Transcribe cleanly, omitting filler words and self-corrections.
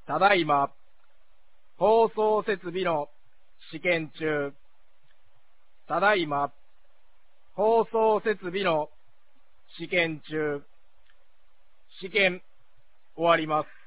ただいま、放送設備の試験中。ただいま、放送設備の試験中。試験終わります。